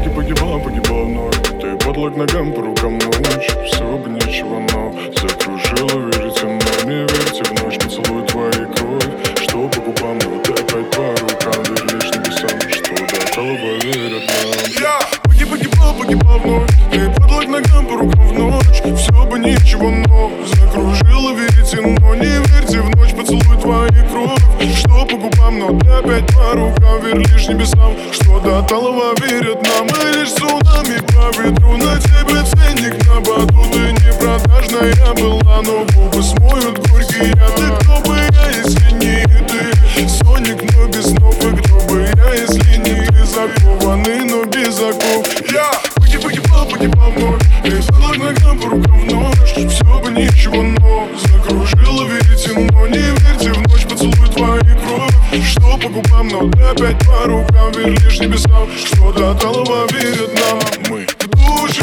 погибал вновь. Ты подлог к ногам, по рукам ночь. Все бы ничего, но закружила. Верите мной, не верьте в ночь. Поцелуй твоей кровь, что по губам, но ты опять по рукам. Верь лишь небесам, что до талого верят нам. Погибал вновь. Ты подлог к ногам, по рукам в ночь. Все бы ничего, но закружила. Верите, но не верьте в ночь. Поцелуй твоей кровь, что по губам, но ты опять по рукам. Верь лишь небесам, что до талого верят нам. Мы лишь цунами по ветру. На тебе ценник на боду. Ты не продажная была, но губы смоют горький яд. Ты кто бы я, если не ты? Соник, но без снов. И кто бы я, если не ты? Закованный, но без оков. Я погибал вновь. Ты подлог ногам, по рукам в ночь. Все бы ничего, но закружила. Верите, но не верьте в ночь. Поцелуй твоей кровь, что по губам, но ты опять по рукам. Верь лишь небесам, что до талого верят нам. Мы в душе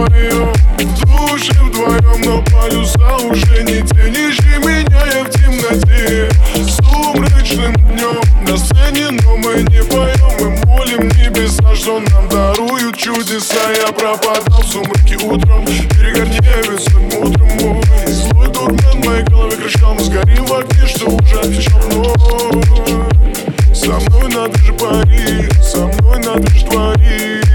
вдвоем, но полюса уже не те. Не жди меня, я в темноте. Сумрачным днем на сцене, но мы не поем. Мы молим небеса, что нам даруют чудеса. Я пропадал в сумраке утром, перегорни весным утром мой. Злой дурман в моей голове кричал: мы сгорим в огне, что уже отвечал вновь. Со мной надо же пари, со мной надо же творить.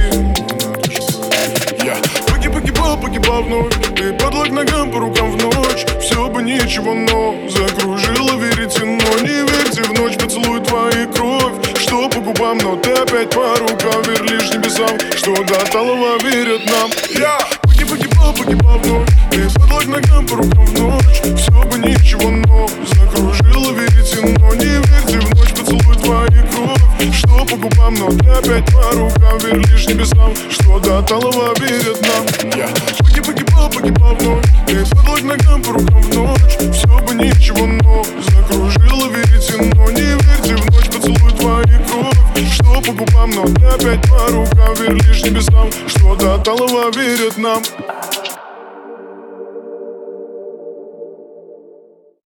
Я погибал вновь. Ты подлог к ногам, по рукам в ночь. Все бы ничего, но закружила. Верите, но не верьте в ночь. Поцелуй твоей кровь, что по губам, но ты опять по рукам. Верь лишь небесам, что до талого верят нам. Я погибал вновь. Ты подлог к ногам, по рукам в ночь. Все бы ничего, но закружила. Верите, но не верьте в ночь. Поцелуй твоей кровь, что по губам, но ты опять по рукам. Верь лишь небесам, что до талого верят нам. Я погибал вновь. Ты подлог к ногам, по рукам в ночь. Все бы ничего, но закружила. Верите, но не верьте в ночь. Поцелуй твоей кровь, что по губам, но ты опять по рукам. Верь лишь небесам, что до талого верят нам.